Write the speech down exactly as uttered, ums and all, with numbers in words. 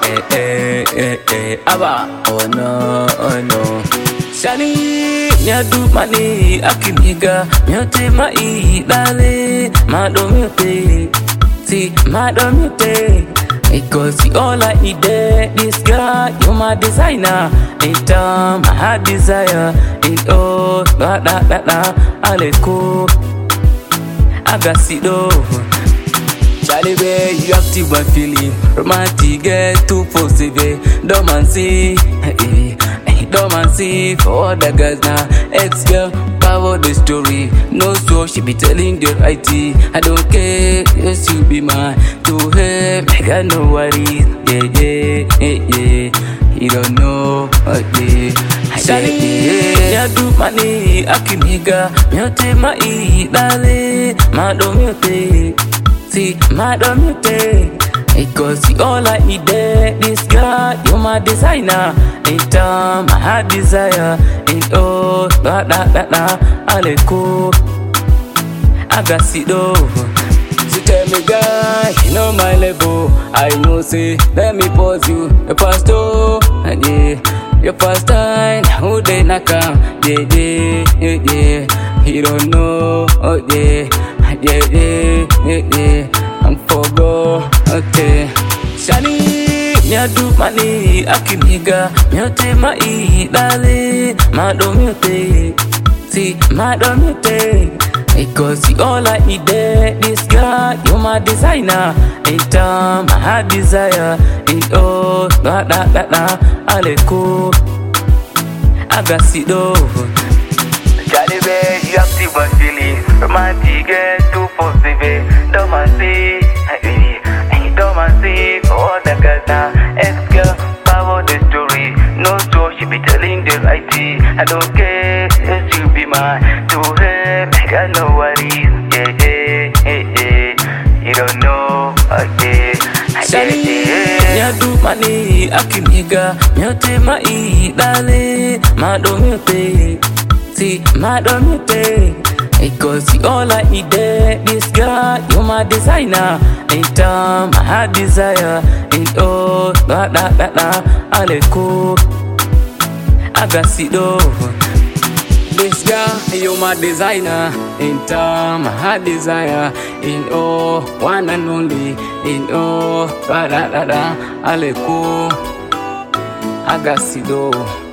eh, eh, eh, eh, Abba, oh no, oh no. Shani, nya du mani, akimiga, myote mai, dale, mado myote, si, mado myote. Because you all I need there, this guy, you're my designer. In time, my heart desire, in all, da da da da, aleko, agasido. Charlie Bay, you active my feeling, romantic, get too positive, dormancy, dormancy for all the girls now. Ex-girl, cover the story, no so she be telling the right thing. I don't care, yes you be mine, to her, I got no worries, yeah, yeah, yeah, yeah. You don't know, oh yeah. Charlie, ya do money, akimiga, myote mai, dale, mado myote. See, madam, you take because you all I need there. This guy, you're my designer. In time, my heart desire. In all, da da da da, aleko, agasido. So tell me, guy, you know my level. I know, say, let me pause you. Your past, oh, yeah. Your past time, who they not come? Yeah, yeah, yeah, yeah. You don't know, oh, yeah. Yeah, yeah, yeah, yeah, I'm forgo, okay. Shani, nya du mani, akimiga, myote mai, dale, mado myote, si, mado myote. Because you all I need there, this guy, you're my designer. In time, my heart desire, in all, da da da da, aleko, agasido. Charlie Bay, you active my feelings, romantic, get too positive, dormancy, dormancy for all the girls now. Ex-girl, power the story, no so she be telling the right thing. I don't care, yes you be mine, to her, I got no worries, yeah, yeah, yeah, yeah. You don't know, okay. Shani, nya du mani, akimiga, myote mai, dale, mado myote. See, madam, you take because you all I need there. This guy, you're my designer. In time, my heart desire. In all, da da da da, aleko, agasido. This guy, you're my designer. In time, my heart desire. In all, one and only. In all, da da da da, aleko, agasido.